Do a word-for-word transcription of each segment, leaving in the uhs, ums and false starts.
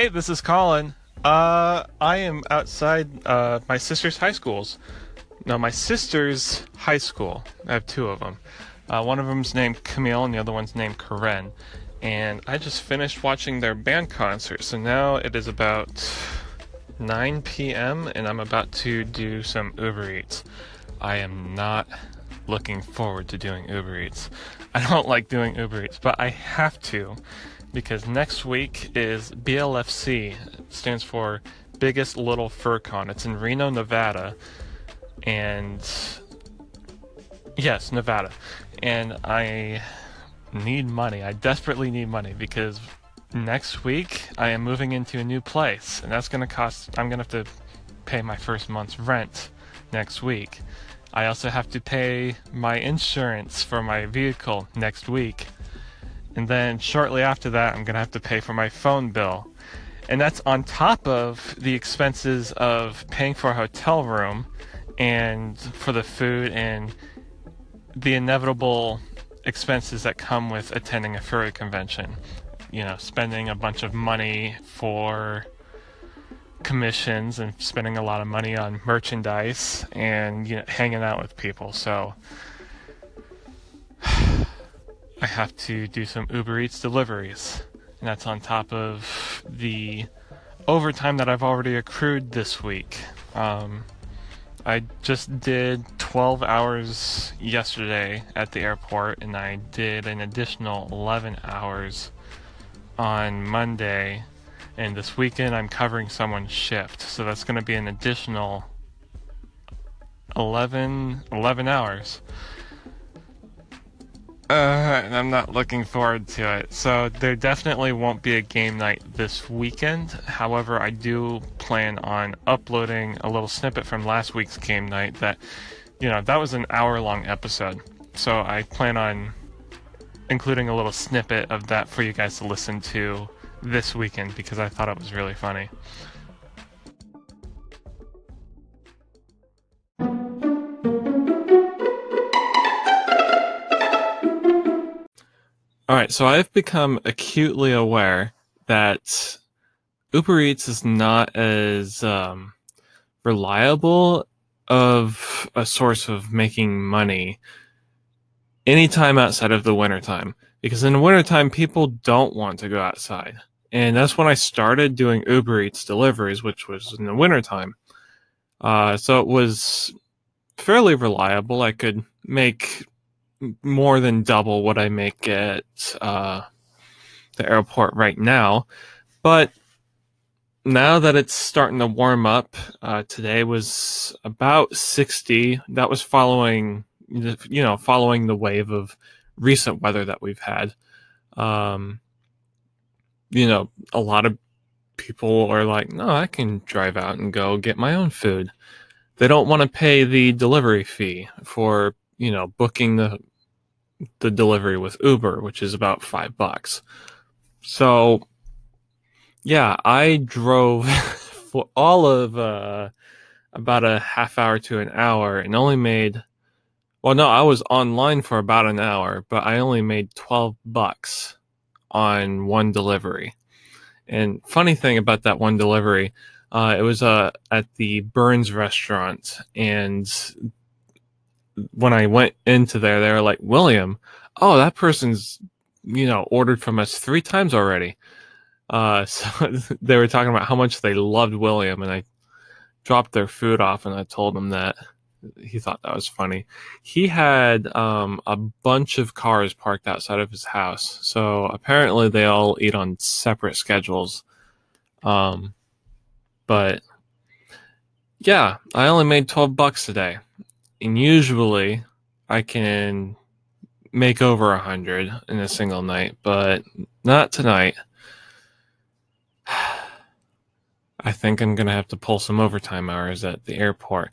Hey, this is Colin. Uh, I am outside uh, my sister's high schools. No, my sister's high school. I have two of them. Uh, one of them's named Camille, and the other one's named Karen. And I just finished watching their band concert, so now it is about nine p m, and I'm about to do some Uber Eats. I am not looking forward to doing Uber Eats. I don't like doing Uber Eats, but I have to because next week is B L F C. It stands for Biggest Little Fur Con. It's in Reno, Nevada. And yes, Nevada. And I need money. I desperately need money because next week I am moving into a new place, and that's going to cost, I'm going to have to pay my first month's rent next week. I also have to pay my insurance for my vehicle next week. And then shortly after that, I'm going to have to pay for my phone bill. And that's on top of the expenses of paying for a hotel room and for the food and the inevitable expenses that come with attending a furry convention. You know, spending a bunch of money for commissions and spending a lot of money on merchandise and, you know, hanging out with people. So I have to do some Uber Eats deliveries, and that's on top of the overtime that I've already accrued this week. Um, I just did twelve hours yesterday at the airport, and I did an additional eleven hours on Monday, and this weekend I'm covering someone's shift, so that's going to be an additional eleven, eleven hours. Uh, and I'm not looking forward to it. So there definitely won't be a game night this weekend. However, I do plan on uploading a little snippet from last week's game night that, you know, that was an hour-long episode. So I plan on including a little snippet of that for you guys to listen to this weekend because I thought it was really funny. Alright, so I've become acutely aware that Uber Eats is not as um, reliable of a source of making money anytime outside of the wintertime. Because in the wintertime, people don't want to go outside. And that's when I started doing Uber Eats deliveries, which was in the wintertime. Uh, so it was fairly reliable. I could make more than double what I make at uh, the airport right now. But now that it's starting to warm up, uh, today was about sixty. That was following, you know, following the wave of recent weather that we've had. Um, you know, a lot of people are like, no, I can drive out and go get my own food. They don't want to pay the delivery fee for, you know, booking the the delivery with Uber, which is about five bucks. So, yeah, I drove for all of uh, about a half hour to an hour and only made, well, no, I was online for about an hour, but I only made twelve bucks on one delivery. And funny thing about that one delivery, uh, it was uh, at the Burns restaurant, and when I went into there, they were like, William, oh, that person's, you know, ordered from us three times already. Uh, so they were talking about how much they loved William, and I dropped their food off, and I told him that. He thought that was funny. He had um, a bunch of cars parked outside of his house, so apparently they all eat on separate schedules. Um, but yeah, I only made twelve bucks today, and usually I can make over a hundred in a single night, but not tonight. I think I'm gonna have to pull some overtime hours at the airport.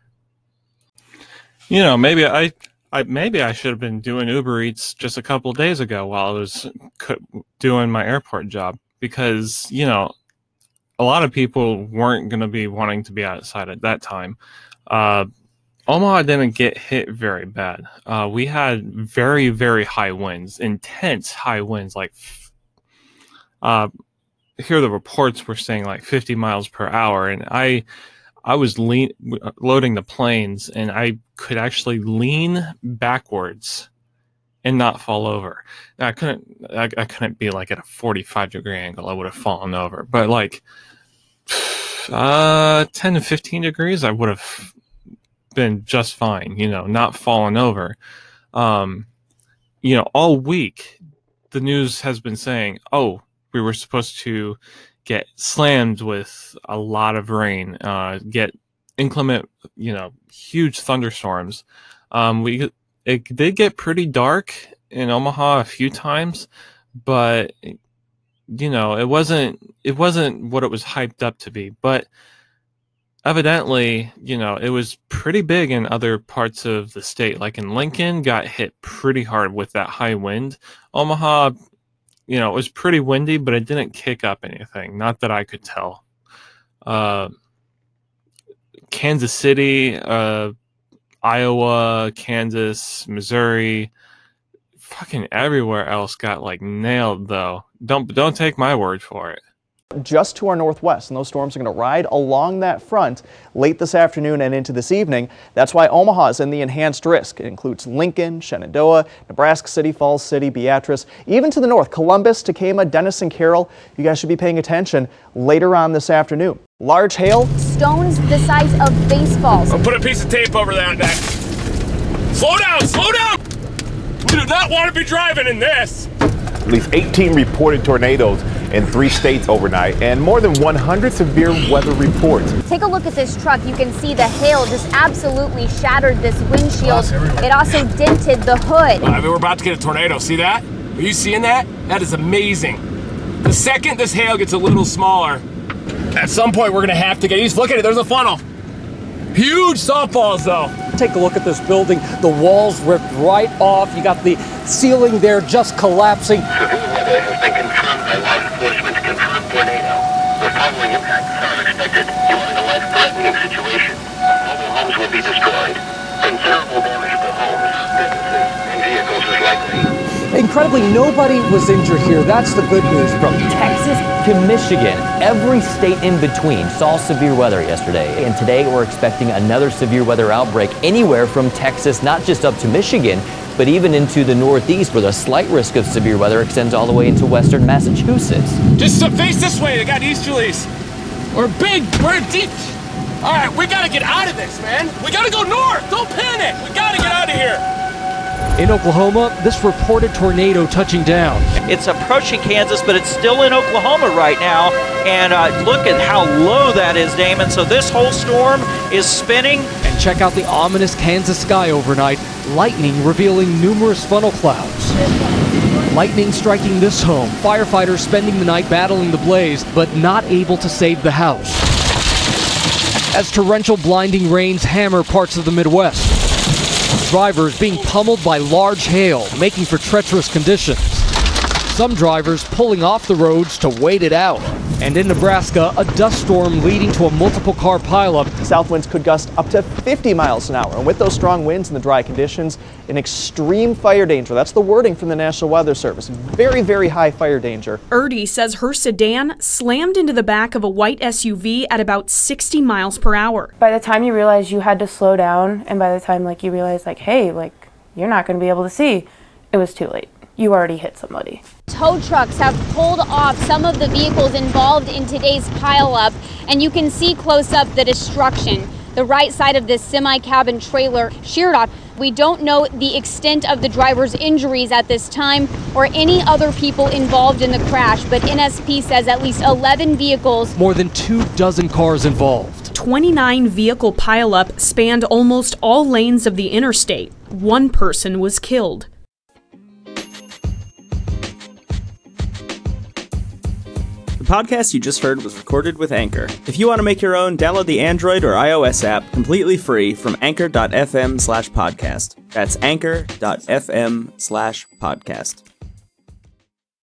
You know, maybe I, I maybe I should have been doing Uber Eats just a couple of days ago while I was co- doing my airport job, because you know a lot of people weren't going to be wanting to be outside at that time. Uh, Omaha didn't get hit very bad. Uh, we had very very high winds, intense high winds, like uh, here the reports were saying like fifty miles per hour, and I I was lean loading the planes, and I could actually lean backwards and not fall over. Now, I couldn't I, I couldn't be like at a forty-five degree angle. I would have fallen over, but like uh ten to fifteen degrees, I would have been just fine, you know, not fallen over. Um, you know, all week the news has been saying, oh, we were supposed to get slammed with a lot of rain, uh, get inclement, you know, huge thunderstorms. Um, we it did get pretty dark in Omaha a few times, but you know, it wasn't it wasn't what it was hyped up to be. But evidently, you know, it was pretty big in other parts of the state. Like in Lincoln, got hit pretty hard with that high wind. Omaha, you know, it was pretty windy, but it didn't kick up anything. Not that I could tell. Uh, Kansas City, uh, Iowa, Kansas, Missouri, fucking everywhere else got like nailed though. Don't don't take my word for it. Just to our northwest, and those storms are going to ride along that front late this afternoon and into this evening. That's why Omaha is in the enhanced risk. It includes Lincoln, Shenandoah, Nebraska City, Falls City, Beatrice, even to the north, Columbus, Tacoma, Denison, Carroll. You guys should be paying attention later on this afternoon. Large hail. Stones the size of baseballs. I'll put a piece of tape over that neck. Slow down, slow down! We do not want to be driving in this. At least eighteen reported tornadoes in three states overnight, and more than one hundred severe weather reports. Take a look at this truck. You can see the hail just absolutely shattered this windshield. It also dented the hood. I mean, we're about to get a tornado. See that? Are you seeing that? That is amazing. The second this hail gets a little smaller, at some point we're gonna have to get east. Look at it, there's a funnel. Huge softballs though. Take a look at this building. The walls ripped right off. You got the ceiling there just collapsing. Severe weather has been confirmed by law enforcement to confirm tornado. The following impacts are expected. You are in a life-threatening situation. Mobile homes will be destroyed. Considerable damage to homes, businesses, and vehicles is likely. Incredibly, nobody was injured here. That's the good news. From Texas to Michigan, every state in between saw severe weather yesterday. And today we're expecting another severe weather outbreak anywhere from Texas, not just up to Michigan, but even into the Northeast, where the slight risk of severe weather extends all the way into western Massachusetts. Just uh, face this way, they got easterlies. We're big, we're deep. All right, we gotta get out of this, man. We gotta go north, don't panic. We gotta get out of here. In Oklahoma, this reported tornado touching down. It's approaching Kansas, but it's still in Oklahoma right now. And uh, look at how low that is, Damon. So this whole storm is spinning. And check out the ominous Kansas sky overnight. Lightning revealing numerous funnel clouds. Lightning striking this home. Firefighters spending the night battling the blaze, but not able to save the house. As torrential blinding rains hammer parts of the Midwest. Drivers being pummeled by large hail, making for treacherous conditions. Some drivers pulling off the roads to wait it out. And in Nebraska, a dust storm leading to a multiple car pileup. South winds could gust up to fifty miles an hour. And with those strong winds and the dry conditions, an extreme fire danger. That's the wording from the National Weather Service. Very, very high fire danger. Erdy says her sedan slammed into the back of a white S U V at about sixty miles per hour. By the time you realize you had to slow down, and by the time like you realize like, hey, like you're not going to be able to see, it was too late. You already hit somebody. Tow trucks have pulled off some of the vehicles involved in today's pileup, and you can see close up the destruction. The right side of this semi-cabin trailer sheared off. We don't know the extent of the driver's injuries at this time or any other people involved in the crash, but N S P says at least eleven vehicles. More than two dozen cars involved. twenty-nine vehicle pileup spanned almost all lanes of the interstate. One person was killed. The podcast you just heard was recorded with Anchor. If you want to make your own, download the Android or iOS app completely free from anchor.fm slash podcast. That's anchor.fm slash podcast.